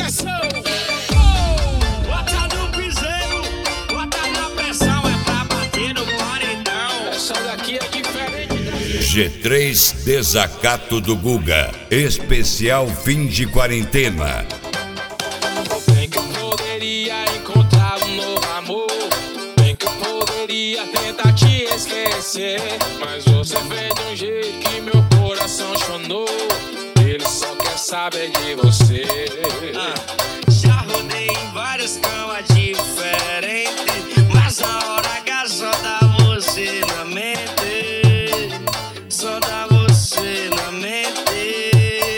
Bota no piseiro, bota na pressão, é pra bater no paredão. Essa daqui é diferente. G3 Desacato do Guga, especial fim de quarentena. Bem que eu poderia encontrar um novo amor, bem que eu poderia tentar te esquecer, mas você fez de um jeito que meu coração chonou. Ele só quer saber de você. Já rodei em várias camas diferentes, mas a hora H só dá você na mente, só dá você na mente.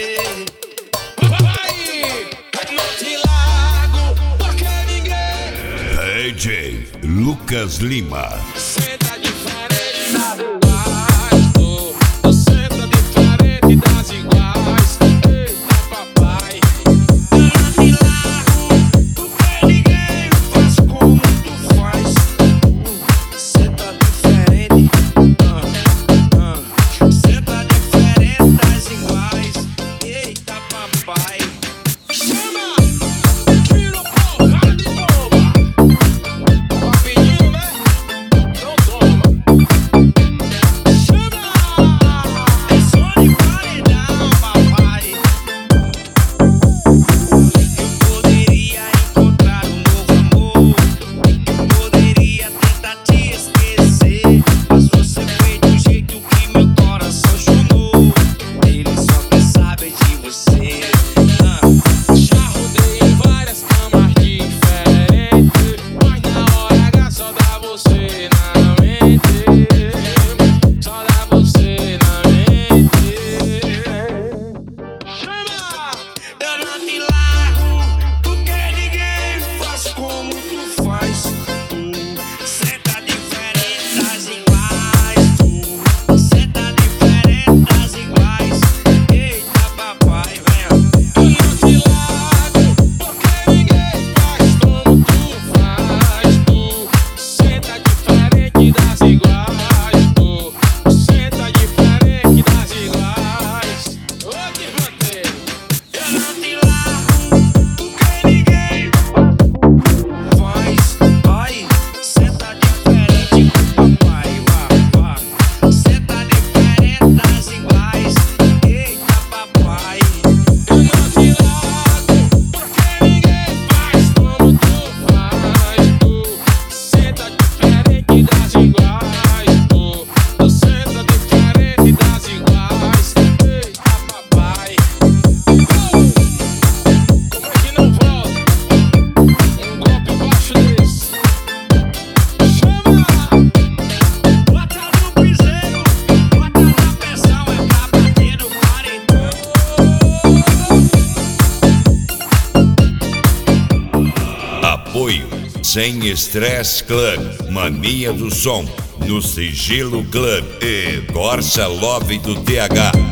Vai, não te largo, porque ninguém. DJ Lucas Lima. Cê tá diferente das iguais, você tá diferente das iguais. Eita papai, eu não te largo, porque ninguém faz como tu faz. Cê tá diferente, cê tá diferente das iguais. Eita papai, chama, tira porra de bomba. Tava pedindo, né? Então toma. Chama, é só de paredão, papai. Eu poderia encontrar um novo amor, eu poderia tentar te esquecer, mas você fez de um jeito que meu coração chorou. Ele só quer saber de você. Já rodei em várias camas diferentes, mas na hora H só dá você na mente, só dá você na mente. Chama! Eu não te largo, porque ninguém faz como tu faz. Cê tá diferente das iguais. Cê tá diferente das iguais. Eita papai, vem. Eu não te largo, porque ninguém faz como tu faz. Cê tá diferente das iguais. Cê tá diferente das iguais. Ô, que vanteiro. Eu não te largo, porque ninguém faz. Ai, cê tá diferente, papai, vá. Cê tá diferente das iguais. Eita papai, eu não te largo, porque ninguém faz como tu faz. Cê tá diferente das iguais. Você tá diferente das iguais. Eita papai, como é que não volta? Um golpe baixo desse. Chama! Bota no piseiro, bota na pressão, é pra bater no paredão. Apoio Sem Estresse Club, Mania do Som, no Sigilo Club e Corsa Love do TH.